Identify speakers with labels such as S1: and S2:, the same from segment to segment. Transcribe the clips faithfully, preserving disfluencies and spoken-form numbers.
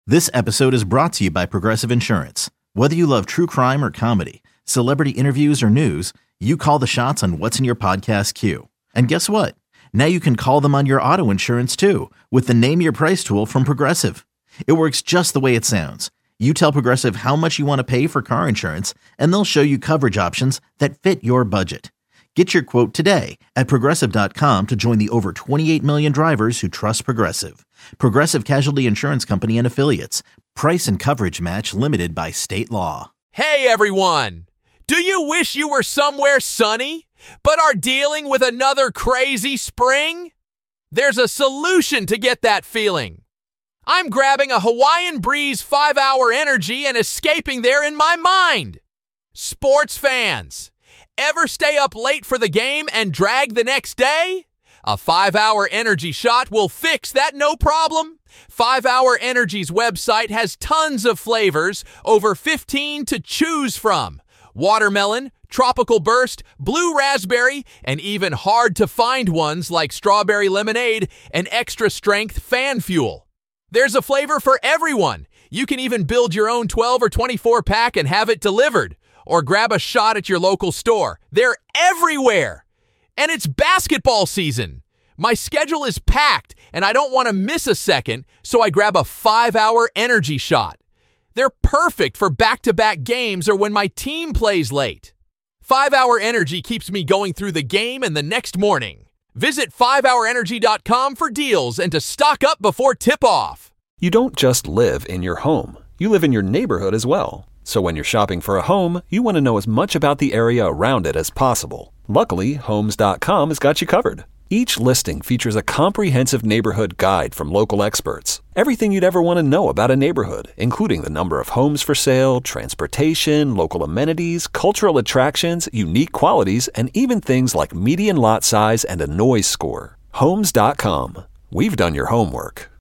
S1: This episode is brought to you by Progressive Insurance. Whether you love true crime or comedy, celebrity interviews or news, you call the shots on what's in your podcast queue. And guess what? Now you can call them on your auto insurance too with the Name Your Price tool from Progressive. It works just the way it sounds. You tell Progressive how much you want to pay for car insurance, and they'll show you coverage options that fit your budget. Get your quote today at Progressive dot com to join the over twenty-eight million drivers who trust Progressive. Progressive Casualty Insurance Company and Affiliates. Price and coverage match limited by state law.
S2: Hey everyone! Do you wish you were somewhere sunny, but are dealing with another crazy spring? There's a solution to get that feeling. I'm grabbing a Hawaiian Breeze five hour energy and escaping there in my mind. Sports fans, ever stay up late for the game and drag the next day? A five hour energy shot will fix that no problem. five hour Energy's website has tons of flavors, over fifteen to choose from. Watermelon, tropical burst, blue raspberry, and even hard to find ones like strawberry lemonade and extra strength fan fuel. There's a flavor for everyone. You can even build your own twelve or twenty-four pack and have it delivered. Or grab a shot at your local store. They're everywhere. And it's basketball season. My schedule is packed, and I don't want to miss a second, so I grab a five hour energy shot. They're perfect for back-to-back games or when my team plays late. five hour Energy keeps me going through the game and the next morning. Visit five hour energy dot com for deals and to stock up before tip-off.
S3: You don't just live in your home. You live in your neighborhood as well. So when you're shopping for a home, you want to know as much about the area around it as possible. Luckily, Homes dot com has got you covered. Each listing features a comprehensive neighborhood guide from local experts. Everything you'd ever want to know about a neighborhood, including the number of homes for sale, transportation, local amenities, cultural attractions, unique qualities, and even things like median lot size and a noise score. Homes dot com. We've done your homework.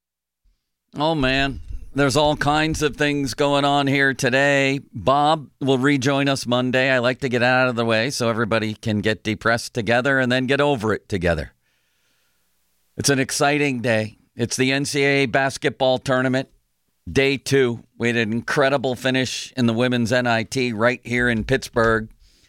S4: Oh, man. There's all kinds of things going on here today. Bob will rejoin us Monday. I like to get out of the way so everybody can get depressed together and then get over it together. It's an exciting day. It's the N C double A basketball tournament, day two. We had an incredible finish in the women's N I T right here in Pittsburgh.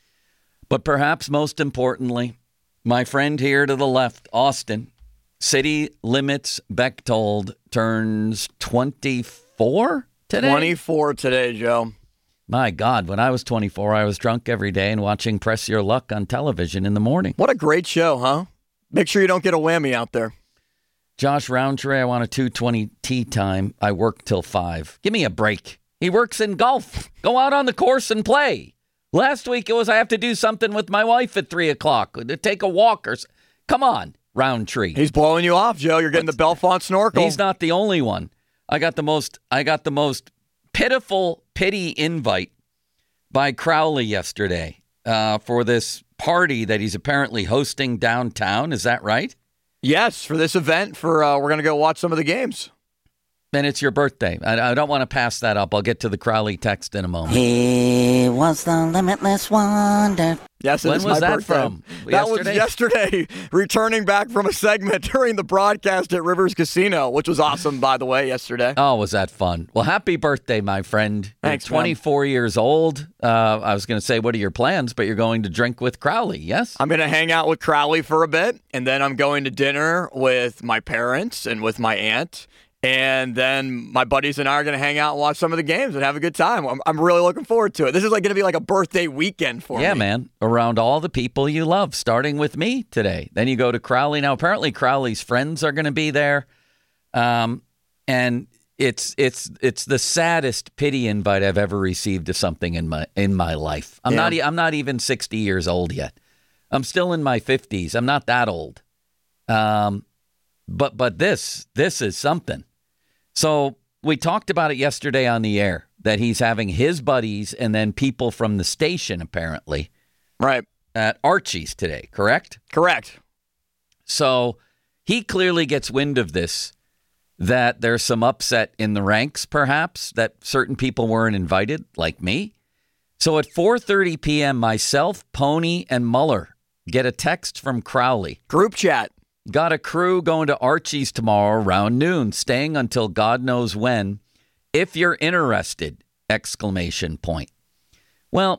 S4: But perhaps most importantly, my friend here to the left, Austin, City Limits Bechtold turns twenty-four today?
S5: twenty-four today, Joe.
S4: My God, when I was twenty-four, I was drunk every day and watching Press Your Luck on television in the morning.
S5: What a great show, huh? Make sure you don't get a whammy out there.
S4: Josh Roundtree, I want a two twenty tee time. I work till five. Give me a break. He works in golf. Go out on the course and play. Last week it was I have to do something with my wife at three o'clock. To take a walk or something. Come on. Roundtree.
S5: He's blowing you off, Joe. You're getting the Belfont snorkel.
S4: He's not the only one. I got the most I got the most pitiful pity invite by Crowley yesterday uh, for this party that he's apparently hosting downtown. Is that right?
S5: Yes, for this event. For uh, we're going to go watch some of the games.
S4: And it's your birthday. I, I don't want to pass that up. I'll get to the Crowley text in a moment.
S6: He was the limitless wonder.
S5: Yes, it
S4: when
S5: is
S4: was
S5: my
S4: that
S5: birthday.
S4: from?
S5: That
S4: Yesterday?
S5: was yesterday, returning back from a segment during the broadcast at Rivers Casino, which was awesome, by the way, yesterday.
S4: Oh, was that fun? Well, happy birthday, my friend.
S5: Thanks,
S4: You're twenty-four man. Years old. Uh, I was going to say, what are your plans? But you're going to drink with Crowley, yes?
S5: I'm going to hang out with Crowley for a bit, and then I'm going to dinner with my parents and with my aunt. And then my buddies and I are going to hang out and watch some of the games and have a good time. I'm, I'm really looking forward to it. This is like going to be like a birthday weekend for
S4: yeah,
S5: me.
S4: Yeah, man. Around all the people you love, starting with me today. Then you go to Crowley. Now, apparently Crowley's friends are going to be there. Um, and it's it's it's the saddest pity invite I've ever received of something in my in my life. I'm
S5: yeah.
S4: not I'm not even sixty years old yet. I'm still in my fifties. I'm not that old. Um, but but this this is something. So we talked about it yesterday on the air, that he's having his buddies and then people from the station, apparently,
S5: right,
S4: at Archie's today, correct?
S5: Correct.
S4: So he clearly gets wind of this, that there's some upset in the ranks, perhaps, that certain people weren't invited, like me. So at four thirty p.m., myself, Pony, and Muller get a text from Crowley.
S5: Group chat.
S4: Got a crew going to Archie's tomorrow around noon, staying until God knows when. If you're interested, exclamation point. Well,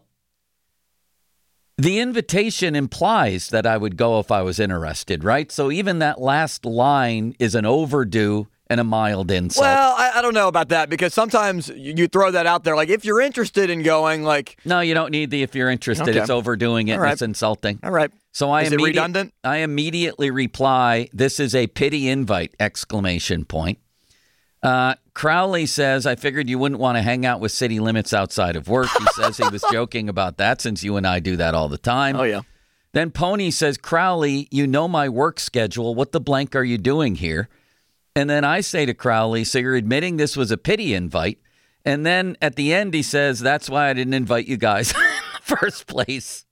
S4: the invitation implies that I would go if I was interested, right? So even that last line is an overdue and a mild insult.
S5: Well, I, I don't know about that because sometimes you, you throw that out there. Like, if you're interested in going, like...
S4: No, you don't need the if you're interested.
S5: Okay.
S4: It's overdoing it
S5: All
S4: and
S5: right.
S4: it's insulting.
S5: All right.
S4: So I,
S5: Is it
S4: immedi-
S5: redundant?
S4: I immediately reply, this is a pity invite, exclamation point. Uh, Crowley says, I figured you wouldn't want to hang out with city limits outside of work. He says he was joking about that since you and I do that all the time.
S5: Oh, yeah.
S4: Then Pony says, Crowley, you know my work schedule. What the blank are you doing here? And then I say to Crowley, so you're admitting this was a pity invite. And then at the end, he says, that's why I didn't invite you guys in the first place.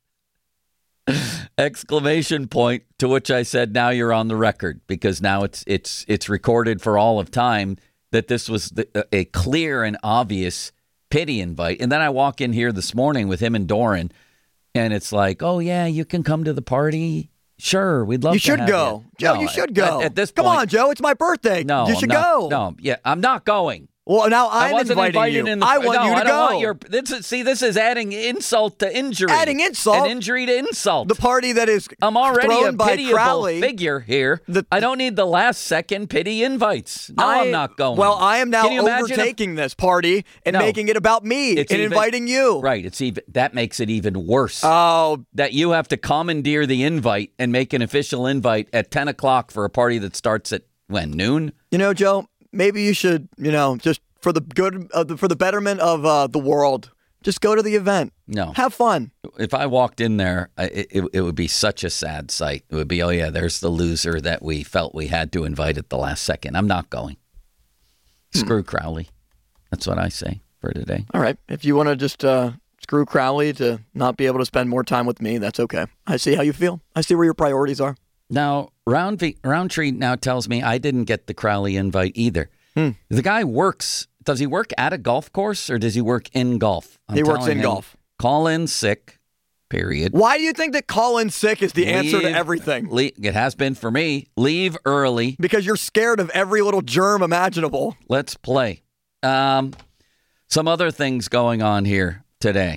S4: Exclamation point, to which I said, now you're on the record, because now it's it's it's recorded for all of time that this was the, a clear and obvious pity invite. And then I walk in here this morning with him and Doran, and it's like, oh, yeah, you can come to the party. Sure, we'd love
S5: You
S4: to
S5: should
S4: have
S5: go.
S4: you.
S5: Joe,
S4: No,
S5: you should go.
S4: At, at this
S5: Come
S4: point,
S5: on, Joe. It's my birthday.
S4: No,
S5: you
S4: I'm
S5: should
S4: not-
S5: go.
S4: No, yeah, I'm not going.
S5: Well, now I'm
S4: I wasn't
S5: inviting
S4: invited
S5: you.
S4: in the,
S5: I want
S4: no,
S5: you to
S4: I don't
S5: go.
S4: Want your, this is, see, this is adding insult to injury.
S5: Adding insult?
S4: An injury to insult.
S5: The party that is
S4: I'm already
S5: thrown
S4: a
S5: by
S4: pitiable
S5: Crowley.
S4: figure here.
S5: The-
S4: I don't need the last second pity invites. No,
S5: I,
S4: I'm not going.
S5: Well, I am now
S4: Can you imagine if-
S5: overtaking this party and
S4: No.
S5: making it about me
S4: It's
S5: and
S4: even-
S5: inviting you.
S4: Right. It's even that makes it even worse.
S5: Oh,
S4: that you have to commandeer the invite and make an official invite at ten o'clock for a party that starts at when noon.
S5: you know, Joe, maybe you should, you know, just for the good, of the, for the betterment of uh, the world, just go to the event.
S4: No.
S5: Have fun.
S4: If I walked in there, I, it, it would be such a sad sight. It would be, oh, yeah, there's the loser that we felt we had to invite at the last second. I'm not going. Screw Crowley. That's what I say for today.
S5: All right. If you want to just uh, screw Crowley to not be able to spend more time with me, that's okay. I see how you feel. I see where your priorities are.
S4: Now, Round Roundtree now tells me I didn't get the Crowley invite either.
S5: Hmm.
S4: The guy works. Does he work at a golf course or does he work in golf? I'm
S5: He works
S4: telling
S5: in
S4: him,
S5: golf.
S4: Call in sick, period.
S5: Why do you think that calling sick is the answer to
S4: Leave-
S5: everything?
S4: le- it has been for me. Leave early.
S5: Because you're scared of every little germ imaginable.
S4: Let's play. Um, some other things going on here today.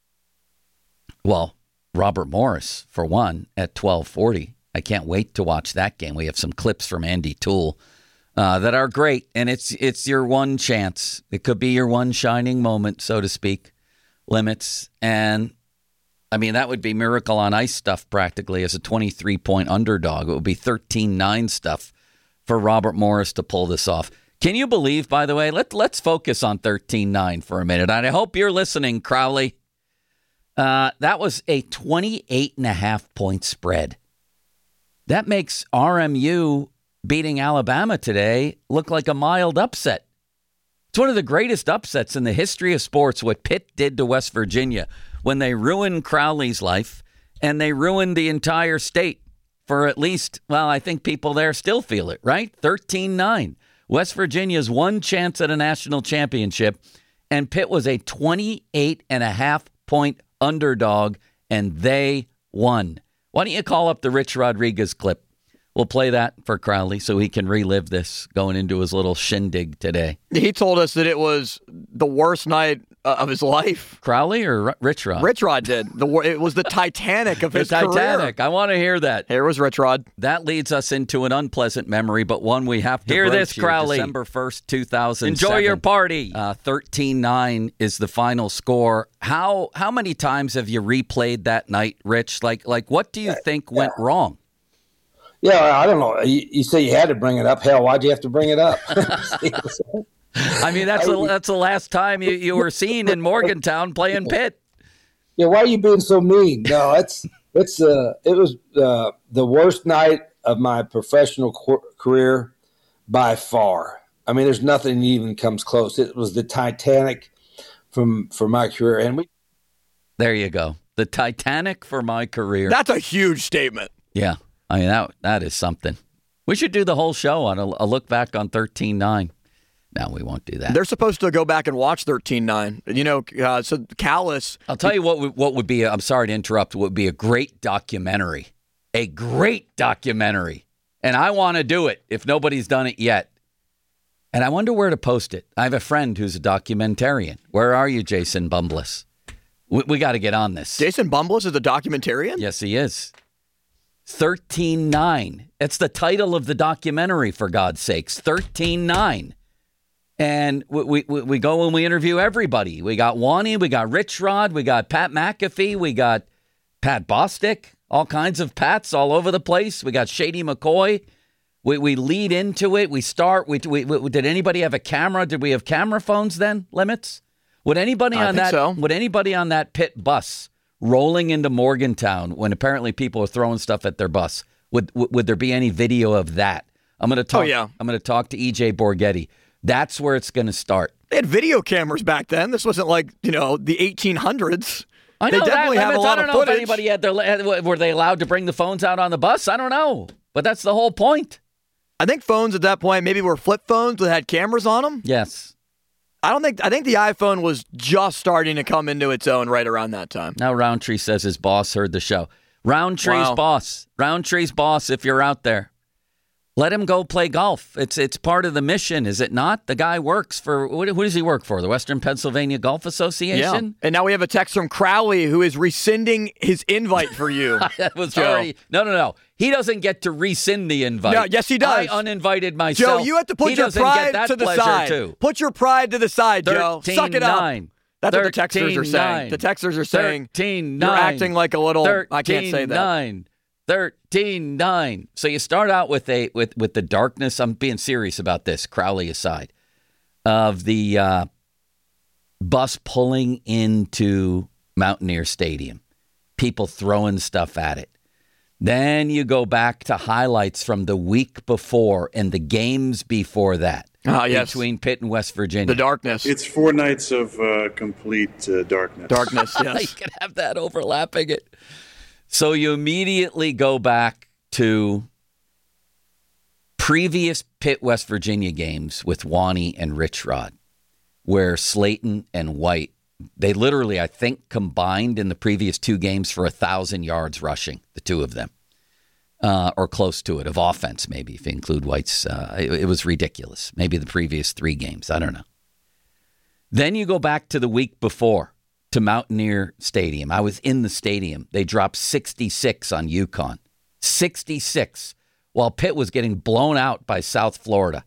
S4: Well, Robert Morris, for one, at twelve forty. I can't wait to watch that game. We have some clips from Andy Toole uh, that are great, and it's it's your one chance. It could be your one shining moment, so to speak. Limits, and I mean, that would be Miracle on Ice stuff practically as a twenty-three point underdog. It would be thirteen nine stuff for Robert Morris to pull this off. Can you believe, by the way, let, let's focus on thirteen nine for a minute. And I hope you're listening, Crowley. Uh, that was a twenty-eight and a half point spread. That makes R M U beating Alabama today look like a mild upset. It's one of the greatest upsets in the history of sports, what Pitt did to West Virginia when they ruined Crowley's life and they ruined the entire state for at least, well, I think people there still feel it, right? thirteen nine. West Virginia's one chance at a national championship, and Pitt was a twenty-eight and a half point underdog, and they won. Why don't you call up the Rich Rodriguez clip? We'll play that for Crowley so he can relive this going into his little shindig today.
S5: He told us that it was the worst night uh, of his life.
S4: Crowley or R- Rich Rod?
S5: Rich Rod did. The wor- It was the Titanic of
S4: The
S5: his
S4: Titanic.
S5: career.
S4: I want to hear that.
S5: Here was Rich Rod.
S4: That leads us into an unpleasant memory, but one we have to
S2: Hear
S4: broach
S2: this,
S4: here.
S2: Crowley.
S4: December first, two thousand
S2: Enjoy
S4: seven.
S2: your party.
S4: Uh, thirteen nine is the final score. How how many times have you replayed that night, Rich? Like like what do you think went wrong?
S7: Yeah, I don't know. You, you say you had to bring it up. Hell, why'd you have to bring it up?
S4: I mean, that's the, that's the last time you, you were seen in Morgantown playing Pitt.
S7: Yeah, why are you being so mean? No, it's it's uh it was uh, the worst night of my professional co- career by far. I mean, there's nothing even comes close. It was the Titanic from for my career, and we.
S4: There you go. The Titanic for my career.
S5: That's a huge statement.
S4: Yeah. I mean, that that is something. We should do the whole show on a, a look back on thirteen nine. No, we won't do that.
S5: They're supposed to go back and watch thirteen nine. You know, uh, so Callis.
S4: I'll tell you what would, what would be, a, I'm sorry to interrupt, would be a great documentary. A great documentary. And I want to do it if nobody's done it yet. And I wonder where to post it. I have a friend who's a documentarian. Where are you, Jason Bumbless? We, we got to get on this.
S5: Jason Bumbless is a documentarian?
S4: Yes, he is. thirteen nine. That's the title of the documentary, for God's sakes. thirteen nine. And we, we, we go and we interview everybody. We got Wani, we got Rich Rod, we got Pat McAfee, we got Pat Bostic, all kinds of Pats all over the place. We got Shady McCoy. We we lead into it. We start. We, we, we did anybody have a camera? Did we have camera phones then? Limits? Would anybody
S5: I
S4: on
S5: think
S4: that?
S5: so.
S4: Would anybody on that pit bus rolling into Morgantown when apparently people are throwing stuff at their bus? Would would, would there be any video of that? I'm going to talk.
S5: Oh, yeah.
S4: I'm going to talk to E J Borghetti. That's where it's going to start.
S5: They had video cameras back then. This wasn't like, you know, the eighteen hundreds.
S4: I know
S5: they definitely
S4: that.
S5: have
S4: Limits,
S5: a lot
S4: I don't
S5: of
S4: know
S5: footage.
S4: if anybody had their. Were they allowed to bring the phones out on the bus? I don't know, but that's the whole point.
S5: I think phones at that point maybe were flip phones that had cameras on them.
S4: Yes.
S5: I don't think, I think the iPhone was just starting to come into its own right around that time.
S4: Now Roundtree says his boss heard the show. Roundtree's
S5: Wow.
S4: boss. Roundtree's boss, if you're out there. Let him go play golf. It's it's part of the mission, is it not? The guy works for, what, who does he work for? The Western Pennsylvania Golf Association?
S5: Yeah. And now we have a text from Crowley who is rescinding his invite for you.
S4: That was
S5: Joe.
S4: already, no, no, no. He doesn't get to rescind the invite.
S5: No, yes, he does.
S4: I uninvited myself.
S5: Joe, you have to put
S4: He
S5: your
S4: doesn't get
S5: pride
S4: that
S5: to the
S4: pleasure,
S5: side.
S4: Too.
S5: Put your pride to the side, Joe. Suck it up.
S4: thirteen nine.
S5: That's what the texters are saying. The texters are saying
S4: thirteen
S5: you're
S4: nine.
S5: acting like a little, I can't say that.
S4: thirteen nine. thirteen nine. So you start out with a with, with the darkness. I'm being serious about this, Crowley aside, of the uh, bus pulling into Mountaineer Stadium, people throwing stuff at it. Then you go back to highlights from the week before and the games before that.
S5: Ah, yes.
S4: Between Pitt and West Virginia.
S5: The darkness.
S8: It's four nights of uh, complete uh, darkness.
S5: Darkness,
S4: You
S5: yes.
S4: can have that overlapping it. So you immediately go back to previous Pitt, West Virginia games with Wani and Rich Rod, where Slayton and White, they literally, I think, combined in the previous two games for a thousand yards rushing, the two of them, uh, or close to it, of offense, maybe, if you include White's. Uh, it, it was ridiculous. Maybe the previous three games. I don't know. Then you go back to the week before to Mountaineer Stadium. I was in the stadium. They dropped sixty-six on UConn. sixty-six, while Pitt was getting blown out by South Florida.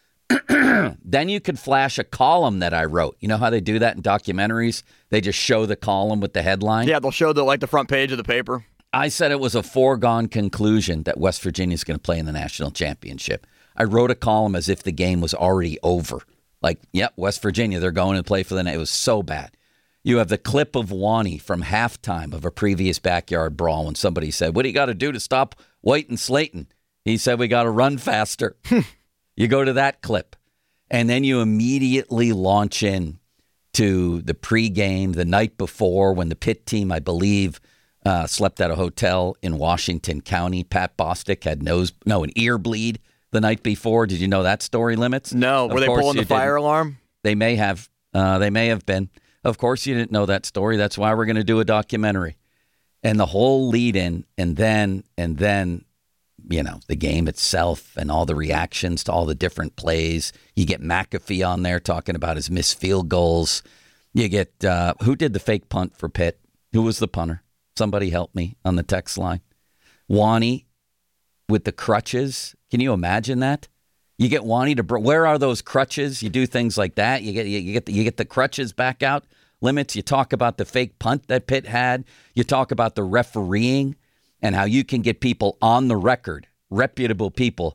S4: Then you could flash a column that I wrote. You know how they do that in documentaries? They just show the column with the headline.
S5: Yeah, they'll show the like the front page of the paper.
S4: I said it was a foregone conclusion that West Virginia is going to play in the national championship. I wrote a column as if the game was already over. Like, yep, West Virginia, they're going to play for the night. It was so bad. You have the clip of Wani from halftime of a previous backyard brawl when somebody said, what do you got to do to stop White and Slayton? He said, we got to run faster. You go to that clip, and then you immediately launch in to the pregame the night before when the Pitt team, I believe, uh, slept at a hotel in Washington County. Pat Bostic had nose, no, an ear bleed the night before. Did you know that story, Limits?
S5: No, were
S4: Of
S5: they
S4: course
S5: pulling the
S4: you
S5: fire
S4: didn't.
S5: alarm?
S4: They may have. Uh, they may have been. Of course, you didn't know that story. That's why we're going to do a documentary. And the whole lead in, and then, and then, you know, the game itself and all the reactions to all the different plays. You get McAfee on there talking about his missed field goals. You get, uh, who did the fake punt for Pitt? Who was the punter? Somebody help me on the text line. Wani with the crutches. Can you imagine that? You get Wani to, where are those crutches? You do things like that. You get you get the, you get the crutches back out. Limits. You talk about the fake punt that Pitt had. You talk about the refereeing and how you can get people on the record, reputable people,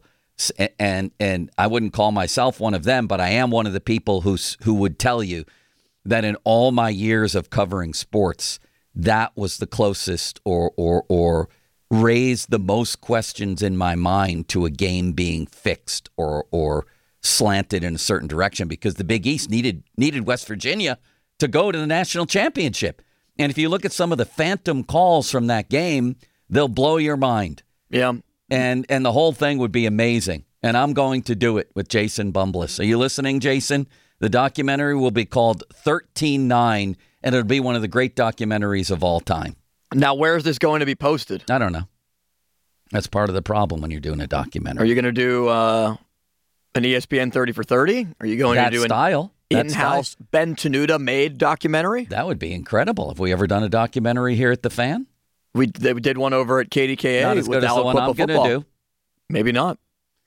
S4: and and I wouldn't call myself one of them, but I am one of the people who who would tell you that in all my years of covering sports, that was the closest or or or raised the most questions in my mind to a game being fixed or or slanted in a certain direction, because the Big East needed needed West Virginia to go to the national championship. And if you look at some of the phantom calls from that game, they'll blow your mind.
S5: Yeah.
S4: And and the whole thing would be amazing. And I'm going to do it with Jason Bumbless. Are you listening, Jason? The documentary will be called thirteen nine, and it'll be one of the great documentaries of all time.
S5: Now, where is this going to be posted?
S4: I don't know. That's part of the problem when you're doing a documentary.
S5: Are you going to do uh, An E S P N thirty for thirty? Are you going
S4: that
S5: to do
S4: style,
S5: an
S4: that
S5: in-house
S4: style.
S5: Ben Tenuta made documentary?
S4: That would be incredible. Have we ever done a documentary here at the Fan?
S5: We, they did one over at K D K A
S4: Not as
S5: with
S4: good as the one I'm going to do.
S5: Maybe not.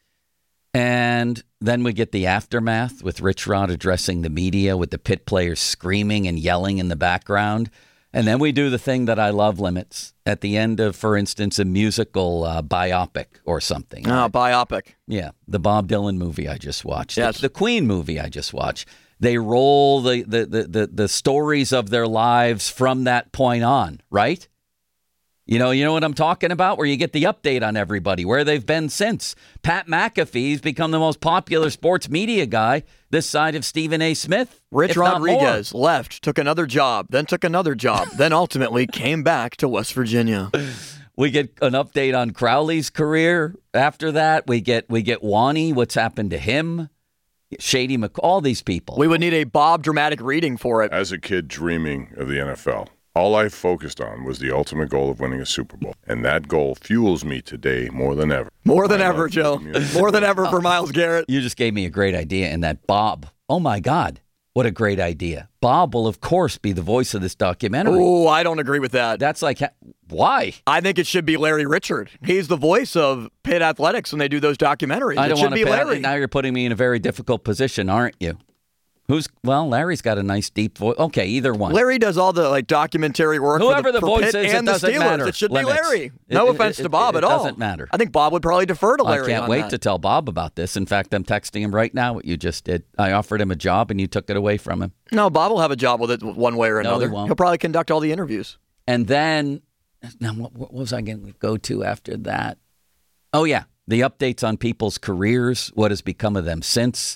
S4: And then we get the aftermath with Rich Rod addressing the media with the Pitt players screaming and yelling in the background. And then we do the thing that I love, Limits, at the end of, for instance, a musical uh, biopic or something.
S5: Ah,
S4: right?
S5: biopic.
S4: Yeah, the Bob Dylan movie I just watched.
S5: Yes.
S4: The, the Queen movie I just watched. They roll the, the, the, the, the stories of their lives from that point on, right? You know, you know what I'm talking about? Where you get the update on everybody, where they've been since. Pat McAfee's become the most popular sports media guy this side of Stephen A. Smith.
S5: Rich Rodriguez left, took another job, then took another job, then ultimately came back to West Virginia.
S4: We get an update on Crowley's career. After that, we get we get Wani, what's happened to him, Shady Mc, all these people.
S5: We would need a Bob dramatic reading for it.
S9: As a kid dreaming of the N F L, all I focused on was the ultimate goal of winning a Super Bowl. And that goal fuels me today more than ever.
S5: More than ever, Joe. More than ever for Myles Garrett.
S4: You just gave me a great idea. And that Bob, oh my God, what a great idea. Bob will, of course, be the voice of this documentary.
S5: Oh, I don't agree with that.
S4: That's like, why?
S5: I think it should be Larry Richard. He's the voice of Pitt Athletics when they do those documentaries.
S4: I
S5: it
S4: don't
S5: should
S4: want
S5: be
S4: to
S5: Larry.
S4: Now you're putting me in a very difficult position, aren't you? Who's well? Larry's got a nice deep voice. Okay, either one.
S5: Larry does all the like documentary work.
S4: Whoever
S5: for the,
S4: the
S5: for
S4: voice
S5: Pitt
S4: is,
S5: and
S4: it
S5: the
S4: doesn't
S5: Steelers.
S4: matter.
S5: It should
S4: Limits.
S5: be Larry. No
S4: it,
S5: offense
S4: it,
S5: to Bob
S4: it,
S5: at
S4: it
S5: all.
S4: Doesn't matter.
S5: I think Bob would probably defer to Larry.
S4: I can't
S5: on
S4: wait
S5: that.
S4: to tell Bob about this. In fact, I'm texting him right now what you just did. I offered him a job and you took it away from him.
S5: No, Bob will have a job with it one way or
S4: No,
S5: another.
S4: he won't.
S5: He'll probably conduct all the interviews.
S4: And then, now what, what was I going to go to after that? Oh yeah, the updates on people's careers, what has become of them since,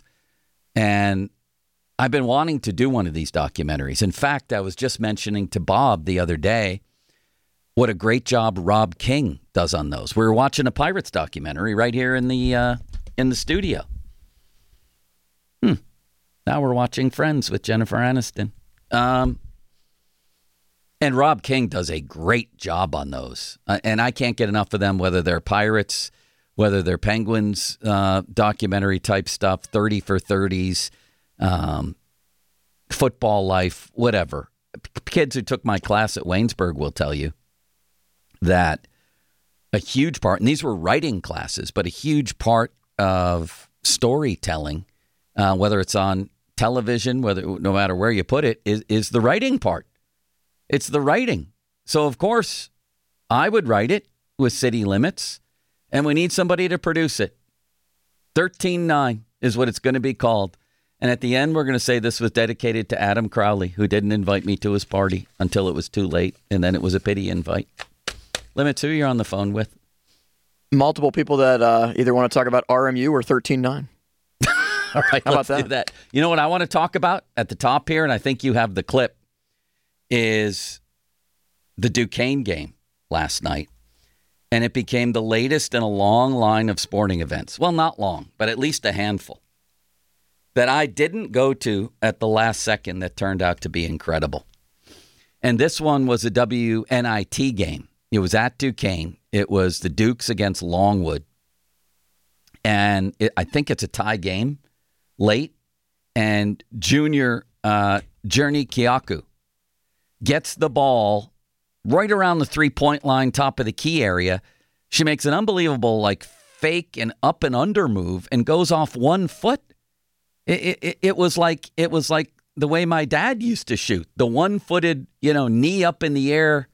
S4: and I've been wanting to do one of these documentaries. In fact, I was just mentioning to Bob the other day what a great job Rob King does on those. We were watching a Pirates documentary right here in the uh, in the studio. Hmm. Now we're watching Friends with Jennifer Aniston. Um, and Rob King does a great job on those. Uh, and I can't get enough of them, whether they're Pirates, whether they're Penguins uh, documentary type stuff, thirty for thirties. Um, football life, whatever. Kids who took my class at Waynesburg will tell you that a huge part, and these were writing classes, but a huge part of storytelling, uh, whether it's on television, whether no matter where you put it, is, is the writing part. It's the writing. So, of course, I would write it with City Limits, and we need somebody to produce it. thirteen nine is what it's going to be called. And at the end, we're going to say this was dedicated to Adam Crowley, who didn't invite me to his party until it was too late. And then it was a pity invite. Limits, who you're on the phone with?
S5: Multiple people that uh, either want to talk about R M U or thirteen nine.
S4: All right,
S5: How
S4: let's
S5: about
S4: do
S5: that?
S4: that. You know what I want to talk about at the top here, and I think you have the clip, is the Duquesne game last night. And it became the latest in a long line of sporting events. Well, not long, but at least a handful that I didn't go to at the last second that turned out to be incredible. And this one was a W N I T game. It was at Duquesne. It was the Dukes against Longwood. And it, I think it's a tie game late. And junior uh, Journey Kiaku gets the ball right around the three-point line, top of the key area. She makes an unbelievable, like, fake and up and under move and goes off one foot. It, it it was like it was like the way my dad used to shoot, the one-footed, you know, knee up in the air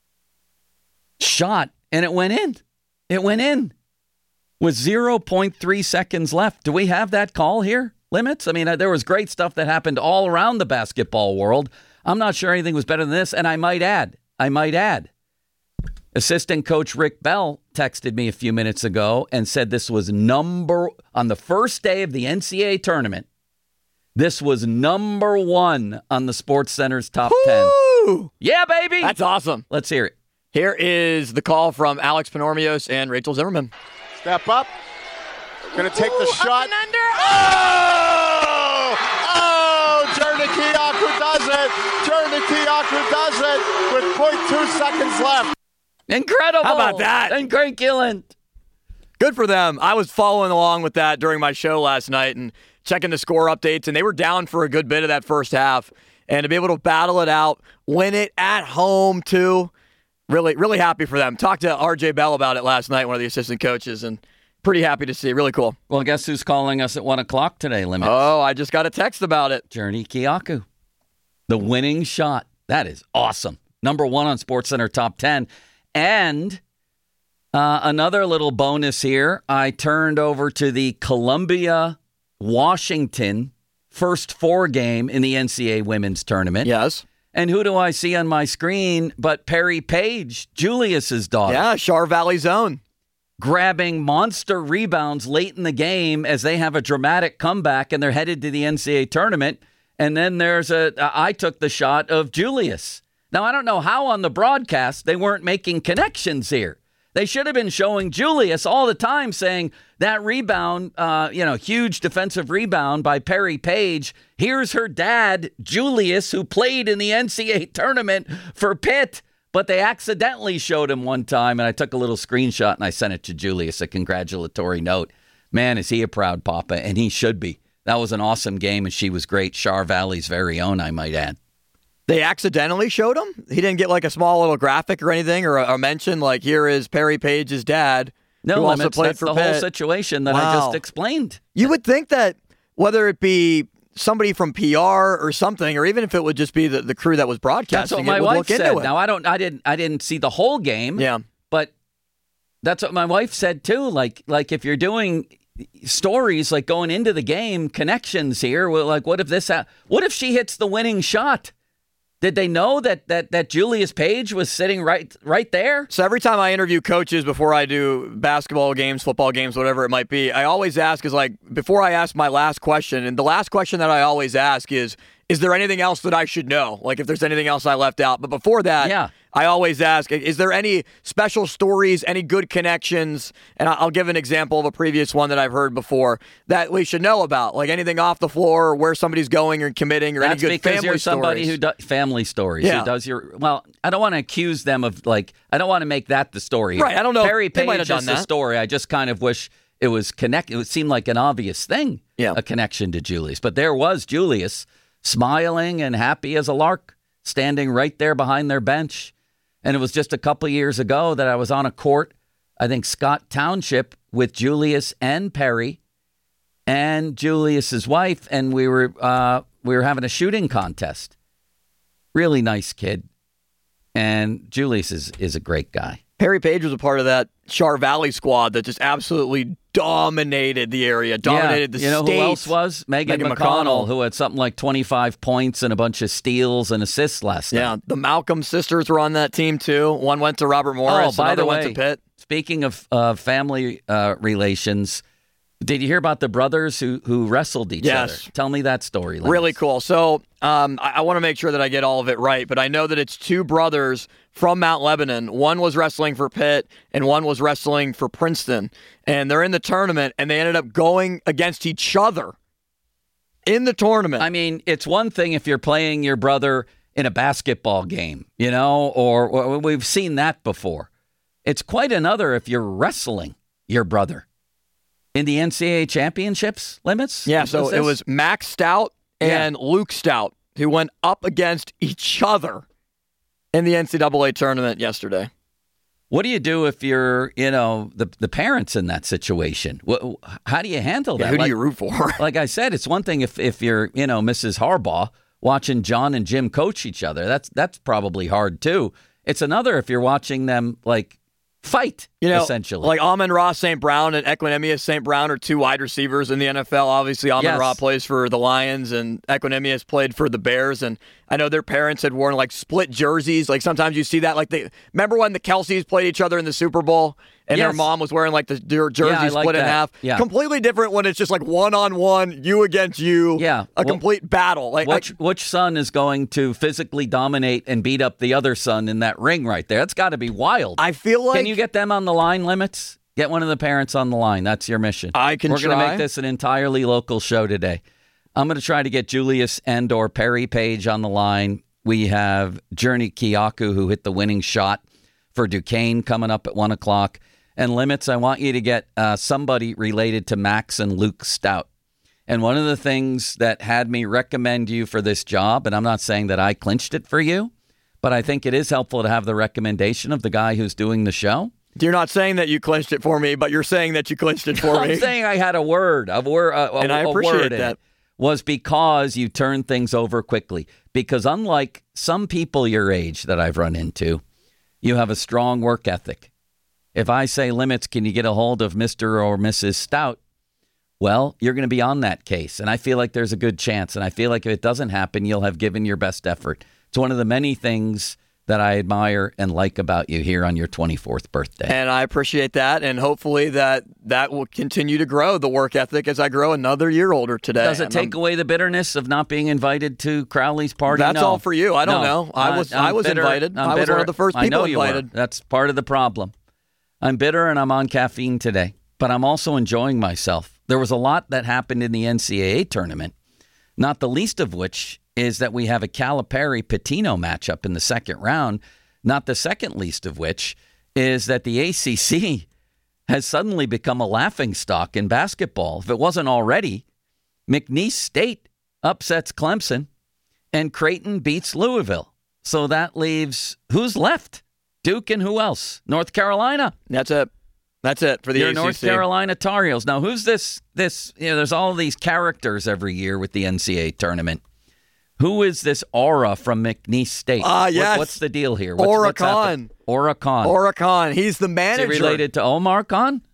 S4: shot, and it went in. It went in with zero point three seconds left. Do we have that call here? Limits? I mean, there was great stuff that happened all around the basketball world. I'm not sure anything was better than this, and I might add, I might add, assistant coach Rick Bell texted me a few minutes ago and said this was number, on the first day of the N C double A tournament, this was number one on the Sports Center's top
S5: Woo!
S4: ten. Yeah, baby.
S5: That's awesome.
S4: Let's hear it.
S5: Here is the call from Alex Panormios and Rachel Zimmerman.
S10: Step up. Going to take the shot. Under. Oh! Oh! Journey Kiaku does it. Journey Kiaku does it with point two seconds left.
S4: Incredible.
S5: How about that?
S4: And Greg Gilland.
S5: Good for them. I was following along with that during my show last night and checking the score updates, and they were down for a good bit of that first half. And to be able to battle it out, win it at home, too, really, really happy for them. Talked to R J Bell about it last night, one of the assistant coaches, and pretty happy to see it. Really cool.
S4: Well, guess who's calling us at one o'clock today, Limit?
S5: Oh, I just got a text about it.
S4: Journey Kiyaku. The winning shot. That is awesome. Number one on SportsCenter Top ten. And uh, another little bonus here. I turned over to the Columbia-Washington first four game in the N C A A Women's Tournament.
S5: Yes.
S4: And who do I see on my screen but Perry Page, Julius's daughter?
S5: Yeah, Char Valley Zone.
S4: Grabbing monster rebounds late in the game as they have a dramatic comeback and they're headed to the N C A A Tournament. And then there's a, I took the shot of Julius. Now, I don't know how on the broadcast they weren't making connections here. They should have been showing Julius all the time saying that rebound, uh, you know, huge defensive rebound by Perry Page. Here's her dad, Julius, who played in the N C A A tournament for Pitt. But they accidentally showed him one time, and I took a little screenshot and I sent it to Julius, a congratulatory note. Man, is he a proud papa, and he should be. That was an awesome game, and she was great. Char Valley's very own, I might add.
S5: They accidentally showed him? He didn't get like a small little graphic or anything, or a, a mention like, here is Perry Page's dad,
S4: no,
S5: who also
S4: limits,
S5: played
S4: that's
S5: for
S4: the
S5: Pitt.
S4: whole situation that
S5: Wow.
S4: I just explained.
S5: You would think that whether it be somebody from P R or something, or even if it would just be the, the crew that was broadcasting,
S4: That's what my
S5: it would
S4: wife
S5: look into
S4: said.
S5: it.
S4: Now I don't, I didn't, I didn't see the whole game.
S5: Yeah,
S4: but that's what my wife said too. Like, like if you're doing stories like going into the game, connections here. Well, like, what if this? Ha- what if she hits the winning shot? Did they know that that that Julius Page was sitting right right there?
S5: So every time I interview coaches before I do basketball games, football games, whatever it might be, I always ask is like, before I ask my last question, and the last question that I always ask is, is there anything else that I should know? Like if there's anything else I left out. But before that,
S4: yeah.
S5: I always ask, is there any special stories, any good connections? And I'll give an example of a previous one that I've heard before that we should know about, like anything off the floor or where somebody's going or committing or
S4: That's
S5: any good
S4: because
S5: family
S4: you're somebody
S5: stories.
S4: who does family stories.
S5: Yeah.
S4: Who does your well? I don't want to accuse them of like. I don't want to make that the story.
S5: Right, I don't know.
S4: Perry
S5: They might
S4: Page
S5: have
S4: is
S5: done
S4: the
S5: that.
S4: story. I just kind of wish it was connected. It seemed like an obvious thing.
S5: Yeah.
S4: A connection to Julius, but there was Julius smiling and happy as a lark, standing right there behind their bench. And it was just a couple years ago that I was on a court, I think Scott Township, with Julius and Perry and Julius's wife, and we were uh, we were having a shooting contest. Really nice kid. And Julius is, is a great guy.
S5: Perry Page was a part of that Char Valley squad that just absolutely dominated the area, dominated
S4: yeah.
S5: the
S4: you know
S5: state.
S4: who else was? Megan,
S5: Megan
S4: McConnell,
S5: McConnell.
S4: who had something like twenty-five points and a bunch of steals and assists last
S5: Yeah,
S4: night.
S5: the Malcolm sisters were on that team too. One went to Robert Morris,
S4: Oh, by
S5: another
S4: the
S5: went
S4: way,
S5: to Pitt.
S4: Speaking of uh, family uh, relations, did you hear about the brothers who, who wrestled each
S5: Yes.
S4: other? Tell me that story. Lance.
S5: Really cool. So um, I, I want to make sure that I get all of it right, but I know that it's two brothers from Mount Lebanon. One was wrestling for Pitt, and one was wrestling for Princeton. And they're in the tournament, and they ended up going against each other in the tournament.
S4: I mean, it's one thing if you're playing your brother in a basketball game, you know, or, or we've seen that before. It's quite another if you're wrestling your brother in the N C A A championships limits.
S5: Yeah, so
S4: Was
S5: it
S4: this?
S5: was Max Stout and
S4: Yeah.
S5: Luke Stout who went up against each other in the N C double A tournament yesterday.
S4: What do you do if you're, you know, the the parents in that situation? What, how do you handle
S5: Yeah,
S4: that?
S5: who do
S4: Like-
S5: you root for?
S4: Like I said, it's one thing if, if you're, you know, Missus Harbaugh watching John and Jim coach each other. That's that's probably hard too. It's another if you're watching them like fight,
S5: You know,
S4: essentially.
S5: like Amon-Ra Saint Brown and Equinemius Saint Brown are two wide receivers in the N F L. Obviously, Amon-Ra
S4: Yes.
S5: plays for the Lions, and Equinemius played for the Bears. And I know their parents had worn like split jerseys. Like sometimes you see that. Like they remember when the Kelseys played each other in the Super Bowl, and their
S4: Yes.
S5: mom was wearing like the jer- jersey
S4: Yeah, I like
S5: split in
S4: that.
S5: half.
S4: Yeah.
S5: Completely different when it's just like one on one, you against you.
S4: Yeah.
S5: a
S4: Well,
S5: complete battle. Like I-
S4: which which son is going to physically dominate and beat up the other son in that ring right there? That's got to be wild.
S5: I feel like
S4: Can you get them on the line, Limits? Get one of the parents on the line. That's your mission.
S5: I can
S4: We're gonna
S5: try.
S4: make this an entirely local show today. I'm going to try to get Julius and or Perry Page on the line. We have Journey Kiyaku, who hit the winning shot for Duquesne, coming up at one o'clock. And Limits, I want you to get uh, somebody related to Max and Luke Stout. And one of the things that had me recommend you for this job, and I'm not saying that I clinched it for you, but I think it is helpful to have the recommendation of the guy who's doing the show.
S5: You're not saying that you clinched it for me, but you're saying that you clinched it for
S4: I'm
S5: me.
S4: I'm saying I had a word, a word, a,
S5: and
S4: a,
S5: I appreciate
S4: a word
S5: that.
S4: in it, was because you turn things over quickly. Because unlike some people your age that I've run into, you have a strong work ethic. If I say, Limits, can you get a hold of Mister or Missus Stout? Well, you're going to be on that case. And I feel like there's a good chance. And I feel like if it doesn't happen, you'll have given your best effort. It's one of the many things that I admire and like about you here on your twenty-fourth birthday.
S5: And I appreciate that. And hopefully that that will continue to grow, the work ethic, as I grow another year older today.
S4: Does it
S5: and
S4: take
S5: I'm,
S4: away the bitterness of not being invited to Crowley's party?
S5: That's
S4: no.
S5: all for you. I don't
S4: no.
S5: know. I was
S4: I'm
S5: I was
S4: bitter.
S5: invited.
S4: I'm
S5: I was
S4: bitter.
S5: one of the first
S4: I
S5: people
S4: know you
S5: invited.
S4: were. That's part of the problem. I'm bitter and I'm on caffeine today, but I'm also enjoying myself. There was a lot that happened in the N C double A tournament, not the least of which is that we have a Calipari-Patino matchup in the second round, not the second least of which is that the A C C has suddenly become a laughingstock in basketball. If it wasn't already, McNeese State upsets Clemson and Creighton beats Louisville. So that leaves who's left? Duke and who else? North Carolina.
S5: That's it. That's it for the
S4: Your
S5: A C C.
S4: North Carolina Tar Heels. Now, who's this? This you know, there's all these characters every year with the N C double A tournament. Who is this Aura from McNeese State?
S5: Ah, uh, yes.
S4: What, what's the deal here? What's,
S5: Aura
S4: what's
S5: Khan.
S4: Aura Khan.
S5: Aura Khan. He's the manager.
S4: Is he related to Omar Khan?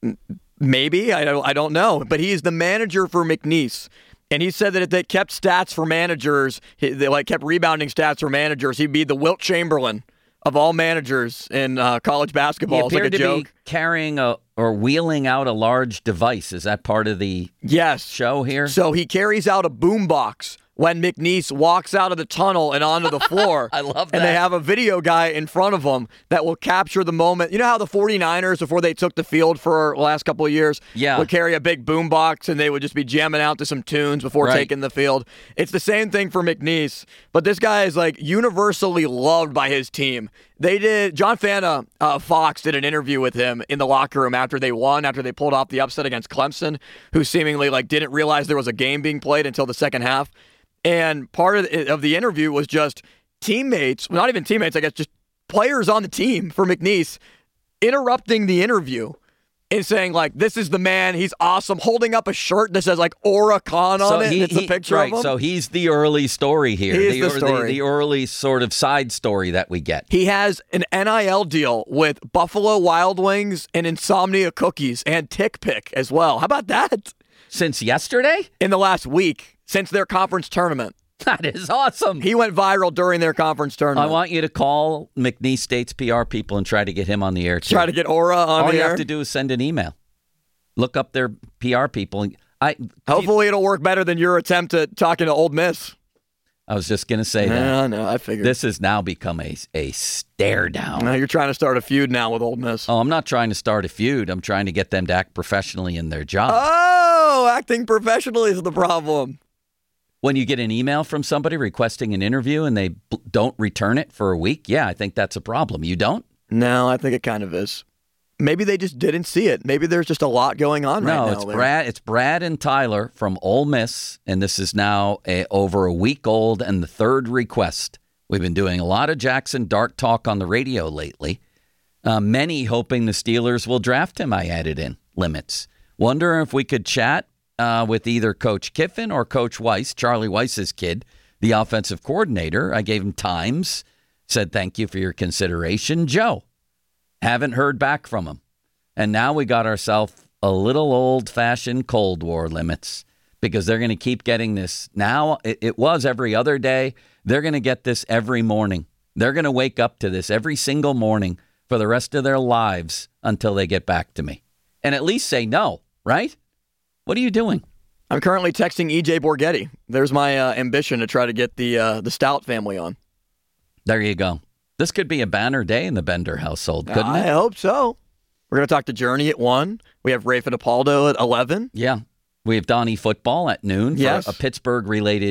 S5: Maybe. I don't, I don't know. But he's the manager for McNeese. And he said that if they kept stats for managers, they like kept rebounding stats for managers, he'd be the Wilt Chamberlain of all managers in uh, college basketball.
S4: He appeared
S5: it's like a
S4: to
S5: joke.
S4: be carrying a or wheeling out a large device. Is that part of the
S5: yes.
S4: show here?
S5: So he carries out a boombox when McNeese walks out of the tunnel and onto the floor.
S4: I love that.
S5: And they have a video guy in front of him that will capture the moment. You know how the 49ers, before they took the field for the last couple of years,
S4: yeah.
S5: would carry a big boombox and they would just be jamming out to some tunes before
S4: right.
S5: taking the field? It's the same thing for McNeese. But this guy is like universally loved by his team. They did, John Fanta, uh, Fox did an interview with him in the locker room after they won, after they pulled off the upset against Clemson, who seemingly like didn't realize there was a game being played until the second half. And part of the, of the interview was just teammates, well, not even teammates, I guess, just players on the team for McNeese interrupting the interview and saying, like, this is the man, he's awesome, holding up a shirt that says, like, Aura Khan on
S4: so
S5: it.
S4: He,
S5: it's a
S4: he,
S5: picture
S4: right,
S5: of him.
S4: So he's the early story here.
S5: He is
S4: the,
S5: the story.
S4: The, the early sort of side story that we get.
S5: He has an N I L deal with Buffalo Wild Wings and Insomnia Cookies and Tick Pick as well. How about that?
S4: Since yesterday?
S5: In the last week. Since their conference tournament.
S4: That is awesome.
S5: He went viral during their conference tournament.
S4: I want you to call McNeese State's P R people and try to get him on the air, too.
S5: Try to get Aura on
S4: All
S5: the
S4: you
S5: air?
S4: have to do is send an email. Look up their P R people. I
S5: Hopefully it'll work better than your attempt at talking to Ole Miss.
S4: I was just going to say that.
S5: No, no, I figured.
S4: This has now become a, a stare down.
S5: Now you're trying to start a feud now with Ole Miss.
S4: Oh, I'm not trying to start a feud. I'm trying to get them to act professionally in their job.
S5: Oh, acting professionally is the problem.
S4: When you get an email from somebody requesting an interview and they b- don't return it for a week, yeah, I think that's a problem. You don't?
S5: No, I think it kind of is. Maybe they just didn't see it. Maybe there's just a lot going on
S4: no,
S5: right now.
S4: No, it's
S5: there.
S4: Brad. It's Brad and Tyler from Ole Miss, and this is now a, over a week old and the third request. We've been doing a lot of Jackson Dart talk on the radio lately. Uh, many hoping the Steelers will draft him. I added in Limits. Wonder if we could chat uh, with either Coach Kiffin or Coach Weiss, Charlie Weiss's kid, the offensive coordinator. I gave him times. Said thank you for your consideration, Joe. Haven't heard back from him. And now we got ourselves a little old-fashioned Cold War Limits because they're going to keep getting this. Now, it, it was every other day. They're going to get this every morning. They're going to wake up to this every single morning for the rest of their lives until they get back to me. And at least say no, right? What are you doing?
S5: I'm currently texting E J Borghetti. There's my uh, ambition to try to get the uh, the Stout family on.
S4: There you go. This could be a banner day in the Bender household, couldn't
S5: I
S4: it?
S5: I hope so. We're going to talk to Journey at one. We have Ray Fittipaldo at eleven.
S4: Yeah. We have Donnie Football at noon
S5: yes.
S4: for a Pittsburgh-related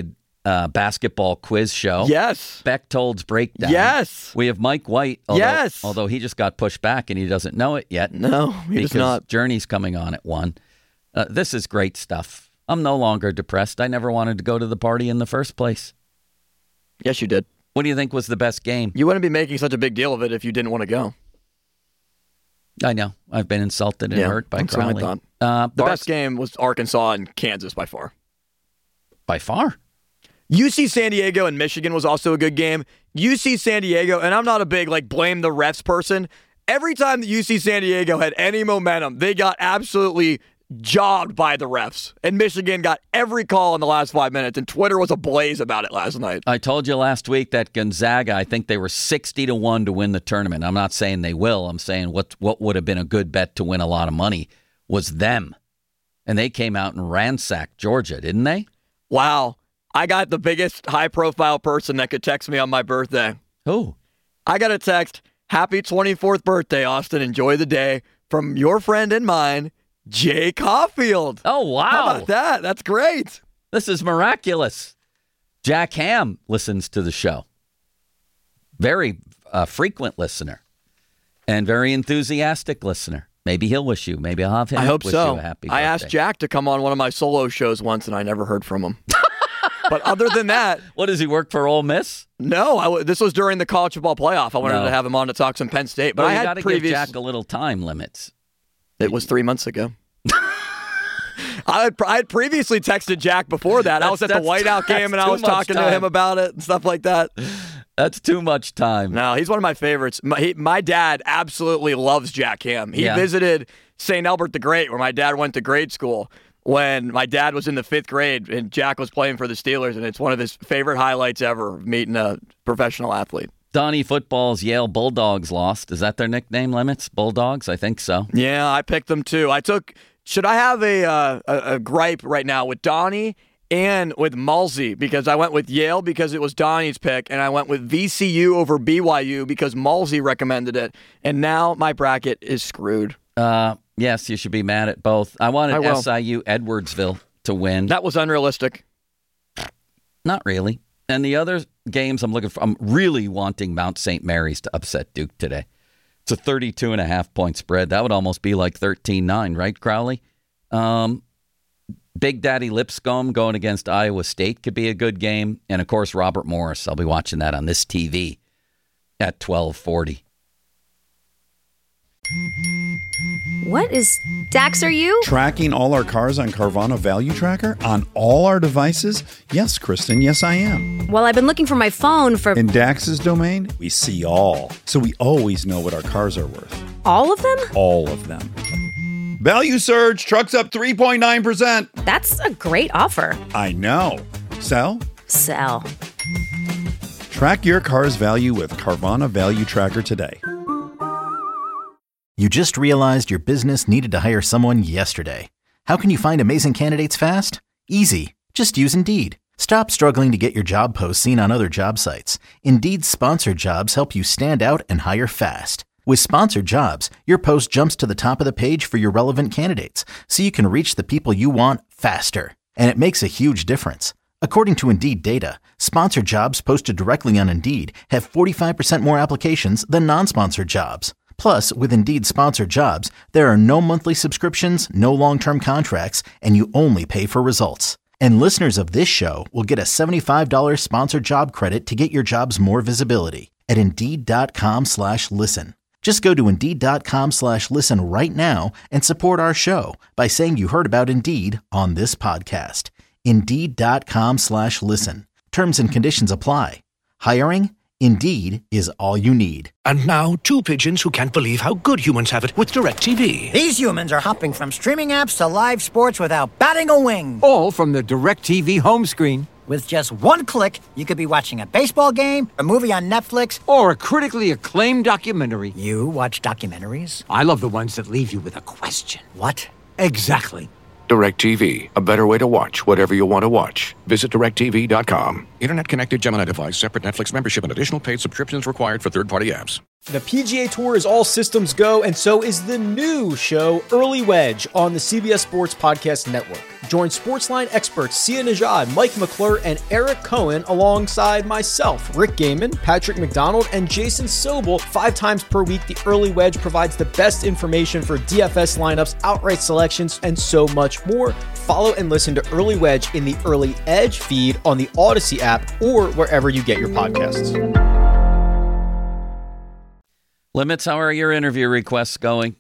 S4: uh, basketball quiz show.
S5: Yes.
S4: Bechtold's Breakdown.
S5: Yes.
S4: We have Mike White. Although,
S5: yes.
S4: Although he just got pushed back and he doesn't know it yet.
S5: No, he does not.
S4: Journey's coming on at one. Uh, this is great stuff. I'm no longer depressed. I never wanted to go to the party in the first place.
S5: Yes, you did.
S4: What do you think was the best game?
S5: You wouldn't be making such a big deal of it if you didn't want to go.
S4: I know. I've been insulted and
S5: yeah,
S4: hurt by
S5: that's what I
S4: Crowley.
S5: thought.
S4: Uh,
S5: the
S4: Bars-
S5: best game was Arkansas and Kansas by far.
S4: By far?
S5: U C San Diego and Michigan was also a good game. U C San Diego, and I'm not a big, like, blame the refs person. Every time that U C San Diego had any momentum, they got absolutely jobbed by the refs. And Michigan got every call in the last five minutes, and Twitter was ablaze about it last night.
S4: I told you last week that Gonzaga, I think they were sixty to one to win the tournament. I'm not saying they will. I'm saying what what would have been a good bet to win a lot of money was them. And they came out and ransacked Georgia, didn't they?
S5: Wow. I got the biggest high-profile person that could text me on my birthday.
S4: Who?
S5: I got a text, happy twenty-fourth birthday, Austin. Enjoy the day. From your friend and mine, Jay Caulfield.
S4: Oh, wow.
S5: How about that? That's great.
S4: This is miraculous. Jack Ham listens to the show. Very uh, frequent listener and very enthusiastic listener. Maybe he'll wish you. Maybe I'll have him
S5: I hope
S4: wish
S5: so.
S4: you a happy
S5: I
S4: birthday.
S5: asked Jack to come on one of my solo shows once, and I never heard from him. But other than that...
S4: What, does he work for Ole Miss?
S5: No, I w- this was during the college football playoff. I wanted
S4: No.
S5: to have him on to talk some Penn State. But
S4: well,
S5: I
S4: you
S5: had
S4: got to
S5: previous...
S4: give Jack a little time limits.
S5: It was three months ago. I had, I had previously texted Jack before that. I was at the Whiteout game, and I was talking to him about it and stuff like that.
S4: That's too much time.
S5: No, he's one of my favorites. My, he, my dad absolutely loves Jack Ham. He
S4: Yeah.
S5: visited Saint Albert the Great, where my dad went to grade school, when my dad was in the fifth grade, and Jack was playing for the Steelers, and it's one of his favorite highlights ever, meeting a professional athlete.
S4: Donnie Football's Yale Bulldogs lost. Is that their nickname, Limits? Bulldogs? I think so.
S5: Yeah, I picked them too. I took. Should I have a uh, a, a gripe right now with Donnie and with Malsey? Because I went with Yale because it was Donnie's pick, and I went with V C U over B Y U because Malsey recommended it, and now my bracket is screwed.
S4: Uh, yes, you should be mad at both. I wanted
S5: I will.
S4: S I U Edwardsville to win.
S5: That was unrealistic.
S4: Not really. And the other games I'm looking for, I'm really wanting Mount Saint Mary's to upset Duke today. It's a thirty-two and a half point spread. That would almost be like thirteen nine, right, Crowley? Um, Big Daddy Lipscomb going against Iowa State could be a good game. And, of course, Robert Morris. I'll be watching that on this T V at twelve forty.
S11: What is Dax, are you?
S12: Tracking all our cars on Carvana Value Tracker on all our devices? Yes, Kristen, yes, I am.
S11: Well, I've been looking for my phone for...
S12: In Dax's domain, we see all. So we always know what our cars are worth.
S11: All of them?
S12: All of them. Value surge, trucks up three point nine percent.
S11: That's a great offer.
S12: I know. Sell?
S11: Sell.
S12: Track your car's value with Carvana Value Tracker today.
S1: You just realized your business needed to hire someone yesterday. How can you find amazing candidates fast? Easy. Just use Indeed. Stop struggling to get your job posts seen on other job sites. Indeed's sponsored jobs help you stand out and hire fast. With sponsored jobs, your post jumps to the top of the page for your relevant candidates, so you can reach the people you want faster. And it makes a huge difference. According to Indeed data, sponsored jobs posted directly on Indeed have forty-five percent more applications than non-sponsored jobs. Plus, with Indeed sponsored jobs, there are no monthly subscriptions, no long-term contracts, and you only pay for results. And listeners of this show will get a seventy-five dollars sponsored job credit to get your jobs more visibility at Indeed.com slash listen. Just go to Indeed.com slash listen right now and support our show by saying you heard about Indeed on this podcast. Indeed.com slash listen. Terms and conditions apply. Hiring? Indeed is all you need.
S13: And now, two pigeons who can't believe how good humans have it with DirecTV.
S14: These humans are hopping from streaming apps to live sports without batting a wing.
S15: All from the DirecTV home screen.
S14: With just one click, you could be watching a baseball game, a movie on Netflix,
S15: or a critically acclaimed documentary.
S14: You watch documentaries?
S15: I love the ones that leave you with a question.
S14: What?
S15: Exactly.
S13: DirecTV, a better way to watch whatever you want to watch. Visit direct T V dot com. Internet connected Gemini device, separate Netflix membership, and additional paid subscriptions required for third-party apps.
S16: The P G A Tour is all systems go, and so is the new show, Early Wedge, on the C B S Sports Podcast Network. Join Sportsline experts Sia Nejad, Mike McClure, and Eric Cohen alongside myself, Rick Gaiman, Patrick McDonald, and Jason Sobel. Five times per week, the Early Wedge provides the best information for D F S lineups, outright selections, and so much more. Follow and listen to Early Wedge in the Early Edge feed on the Odyssey app or wherever you get your podcasts.
S4: Limits, how are your interview requests going?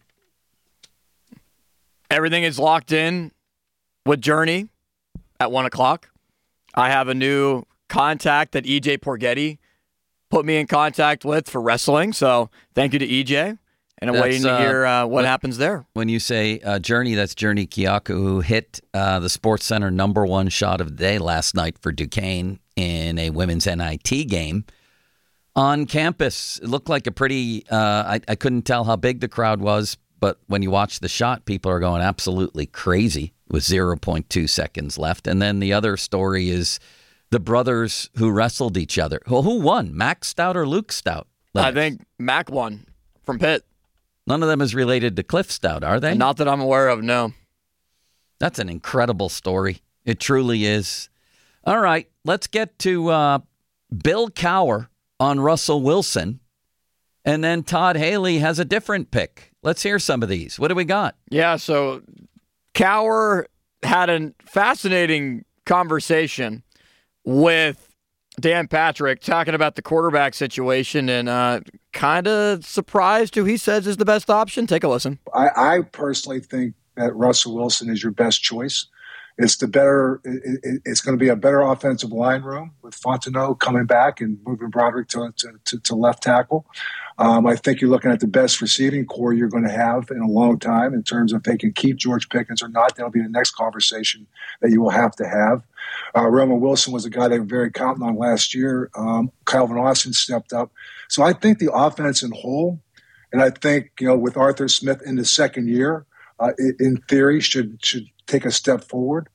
S5: Everything is locked in with Journey at one o'clock. I have a new contact that E J Porgetti put me in contact with for wrestling. So thank you to E J. And I'm
S4: That's,
S5: waiting to hear uh, what
S4: when,
S5: happens there.
S4: When you say uh, Journey, that's Journey Kiyako, who hit uh, the Sports Center number one shot of the day last night for Duquesne in a women's N I T game. On campus, it looked like a pretty, uh, I, I couldn't tell how big the crowd was, but when you watch the shot, people are going absolutely crazy with zero point two seconds left. And then the other story is the brothers who wrestled each other. Well, who won, Max Stout or Luke Stout?
S5: I think Mac won from Pitt.
S4: None of them is related to Cliff Stout, are they?
S5: Not that I'm aware of, no.
S4: That's an incredible story. It truly is. All right, let's get to uh, Bill Cowher on Russell Wilson, and then Todd Haley has a different pick. Let's hear some of these. What do we got?
S5: Yeah, so Cowher had a fascinating conversation with Dan Patrick talking about the quarterback situation and uh, kind of surprised who he says is the best option. Take a listen.
S17: I, I personally think that Russell Wilson is your best choice. It's the better. It, it's going to be a better offensive line room with Fontenot coming back and moving Broderick to to, to, to left tackle. Um, I think you're looking at the best receiving core you're going to have in a long time in terms of if they can keep George Pickens or not. That'll be the next conversation that you will have to have. Uh, Roman Wilson was a guy they were very confident on last year. Um, Calvin Austin stepped up. So I think the offense in whole, and I think you know with Arthur Smith in the second year, uh, in theory should should. take a step forward.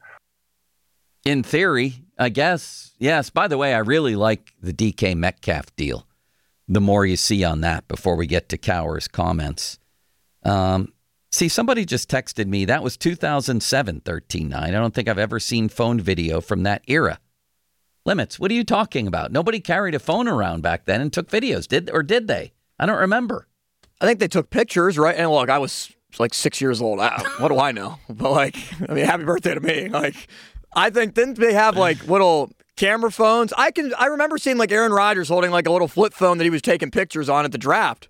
S4: In theory, I guess. Yes. By the way, I really like the D K Metcalf deal. The more you see on that before we get to Cowher's comments. Um, see, somebody just texted me. That was two thousand seven, thirteen nine. I don't think I've ever seen phone video from that era. Limits, what are you talking about? Nobody carried a phone around back then and took videos, did or did they? I don't remember.
S5: I think they took pictures, right? And look, I was like six years old. I, what do I know? But like, I mean, happy birthday to me. Like, I think didn't they have like little camera phones? I can. I remember seeing like Aaron Rodgers holding like a little flip phone that he was taking pictures on at the draft.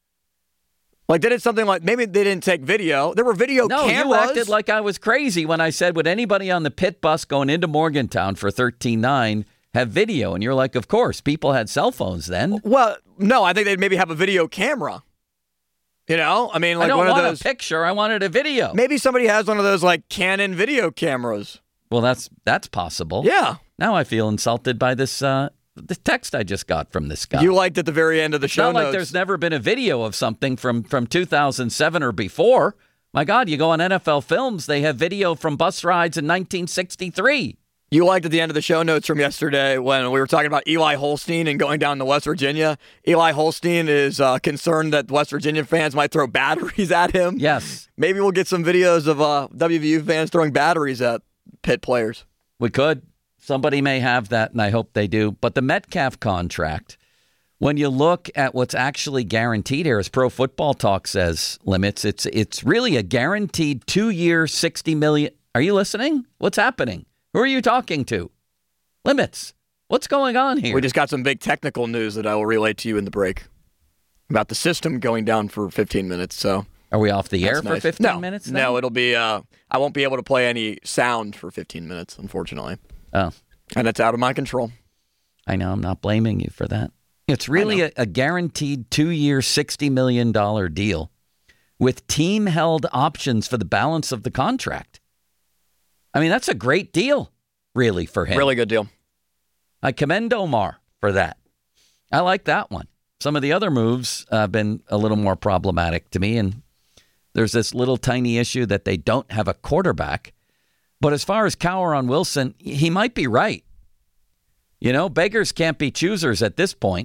S5: Like, did it something like maybe they didn't take video? There were video
S4: no,
S5: cameras.
S4: No, you acted like I was crazy when I said, would anybody on the Pitt bus going into Morgantown for thirteen nine have video? And you're like, of course, people had cell phones then.
S5: Well, no, I think they'd maybe have a video camera. You know, I mean, like
S4: I don't
S5: one
S4: want
S5: of those.
S4: A picture. I wanted a video.
S5: Maybe somebody has one of those like Canon video cameras.
S4: Well, that's that's possible.
S5: Yeah.
S4: Now I feel insulted by this uh, the text I just got from this guy.
S5: You liked at the very end of the
S4: it's
S5: show
S4: not
S5: notes.
S4: Like there's never been a video of something from from two thousand seven or before. My God, you go on N F L Films, they have video from bus rides in nineteen sixty-three.
S5: You liked at the end of the show notes from yesterday when we were talking about Eli Holstein and going down to West Virginia. Eli Holstein is uh, concerned that West Virginia fans might throw batteries at him.
S4: Yes.
S5: Maybe we'll get some videos of uh, W V U fans throwing batteries at Pitt players.
S4: We could. Somebody may have that, and I hope they do. But the Metcalf contract, when you look at what's actually guaranteed here, as Pro Football Talk says, Limits, it's it's really a guaranteed two-year, sixty million dollars. Are you listening? What's happening? Who are you talking to? Limits. What's going on here?
S5: We just got some big technical news that I will relay to you in the break about the system going down for fifteen minutes. So,
S4: are we off the air
S5: nice.
S4: for fifteen
S5: no,
S4: minutes? Then?
S5: No, it'll be. Uh, I won't be able to play any sound for fifteen minutes, unfortunately.
S4: Oh,
S5: and it's out of my control.
S4: I know. I'm not blaming you for that. It's really a, a guaranteed two-year, sixty million dollars deal with team-held options for the balance of the contract. I mean, that's a great deal, really, for him.
S5: Really good deal.
S4: I commend Omar for that. I like that one. Some of the other moves have been a little more problematic to me, and there's this little tiny issue that they don't have a quarterback. But as far as Cowher on Wilson, he might be right. You know, beggars can't be choosers at this point.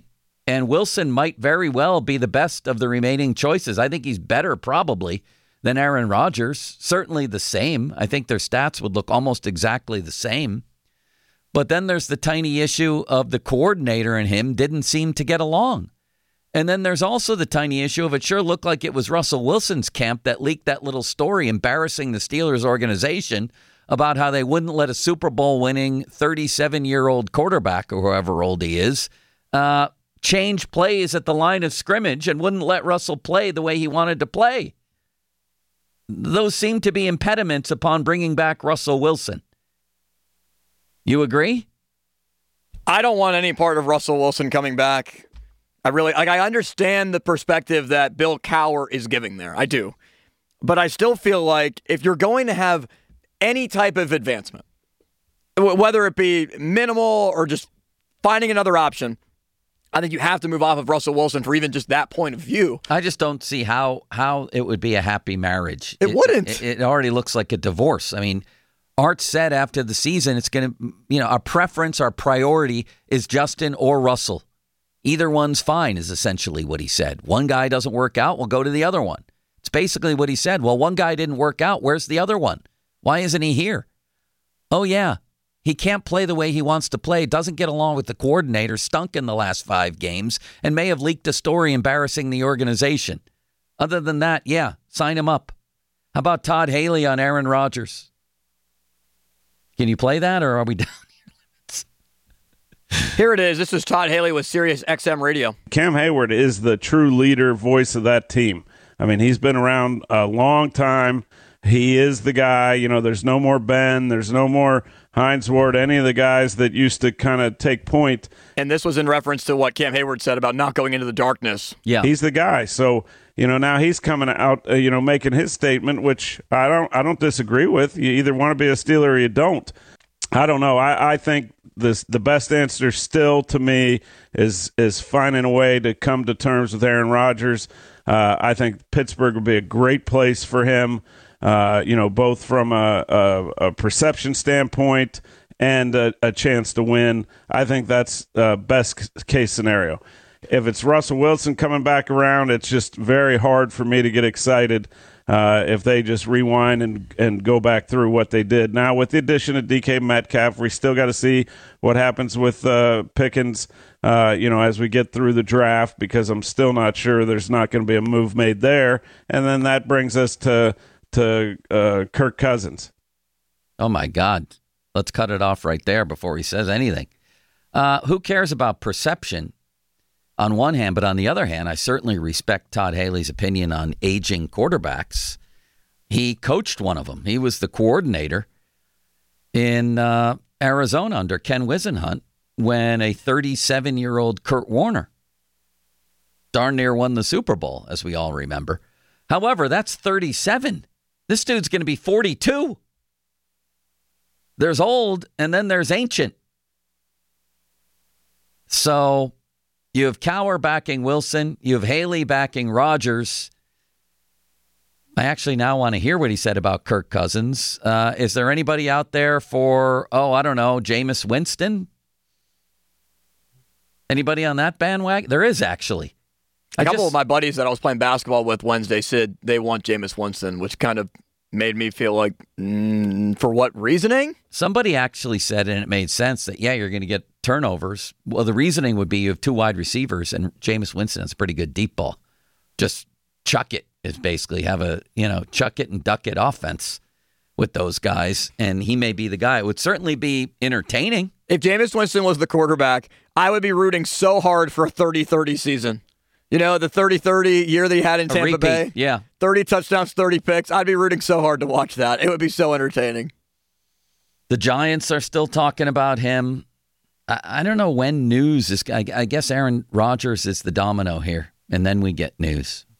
S4: And Wilson might very well be the best of the remaining choices. I think he's better probably than Aaron Rodgers. Certainly the same. I think their stats would look almost exactly the same. But then there's the tiny issue of the coordinator and him didn't seem to get along. And then there's also the tiny issue of it sure looked like it was Russell Wilson's camp that leaked that little story embarrassing the Steelers organization about how they wouldn't let a Super Bowl winning thirty-seven-year-old quarterback, or however old he is, uh, change plays at the line of scrimmage and wouldn't let Russell play the way he wanted to play. Those seem to be impediments upon bringing back Russell Wilson. You agree?
S5: I don't want any part of Russell Wilson coming back. I really, like, I understand the perspective that Bill Cowher is giving there. I do. But I still feel like if you're going to have any type of advancement, whether it be minimal or just finding another option, I think you have to move off of Russell Wilson for even just that point of view.
S4: I just don't see how how it would be a happy marriage.
S5: It, it wouldn't.
S4: It, it already looks like a divorce. I mean, Art said after the season, it's going to, you know, our preference, our priority is Justin or Russell. Either one's fine is essentially what he said. One guy doesn't work out, we'll go to the other one. It's basically what he said. Well, one guy didn't work out. Where's the other one? Why isn't he here? Oh, yeah. He can't play the way he wants to play, doesn't get along with the coordinator, stunk in the last five games, and may have leaked a story embarrassing the organization. Other than that, yeah, sign him up. How about Todd Haley on Aaron Rodgers? Can you play that, or are we done?
S5: Here it is. This is Todd Haley with Sirius X M Radio.
S18: Cam Hayward is the true leader, voice of that team. I mean, he's been around a long time. He is the guy. You know, there's no more Ben. There's no more Hines Ward, any of the guys that used to kind of take point.
S5: And this was in reference to what Cam Hayward said about not going into the darkness.
S4: Yeah.
S18: He's the guy. So, you know, now he's coming out, uh, you know, making his statement, which I don't I don't disagree with. You either want to be a Steeler or you don't. I don't know. I, I think this the best answer still to me is is finding a way to come to terms with Aaron Rodgers. Uh, I think Pittsburgh would be a great place for him, uh, you know, both from a, a, a perception standpoint and a, a chance to win. I think that's uh, best case scenario. If it's Russell Wilson coming back around, it's just very hard for me to get excited uh, if they just rewind and, and go back through what they did. Now, with the addition of D K Metcalf, we still got to see what happens with uh, Pickens, uh, you know, as we get through the draft, because I'm still not sure there's not going to be a move made there. And then that brings us to, to uh, Kirk Cousins.
S4: Oh, my God. Let's cut it off right there before he says anything. Uh, who cares about perception? On one hand, but on the other hand, I certainly respect Todd Haley's opinion on aging quarterbacks. He coached one of them. He was the coordinator in uh, Arizona under Ken Whisenhunt when a thirty-seven-year-old Kurt Warner darn near won the Super Bowl, as we all remember. However, that's thirty-seven. This dude's going to be forty-two. There's old, and then there's ancient. So you have Cowher backing Wilson. You have Haley backing Rodgers. I actually now want to hear what he said about Kirk Cousins. Uh, is there anybody out there for, oh, I don't know, Jameis Winston? Anybody on that bandwagon? There is, actually.
S5: A
S4: I
S5: couple
S4: just,
S5: of my buddies that I was playing basketball with Wednesday said they want Jameis Winston, which kind of made me feel like, mm, for what reasoning?
S4: Somebody actually said, and it made sense, that, yeah, you're going to get turnovers. Well, the reasoning would be you have two wide receivers, and Jameis Winston has a pretty good deep ball. Just chuck it is basically have a, you know, chuck it and duck it offense with those guys, and he may be the guy. It would certainly be entertaining.
S5: If Jameis Winston was the quarterback, I would be rooting so hard for a thirty thirty season. You know, the thirty thirty year that he had in Tampa
S4: repeat,
S5: Bay?
S4: Yeah.
S5: thirty touchdowns, thirty picks. I'd be rooting so hard to watch that. It would be so entertaining.
S4: The Giants are still talking about him. I, I don't know when news is. I, I guess Aaron Rodgers is the domino here, and then we get news.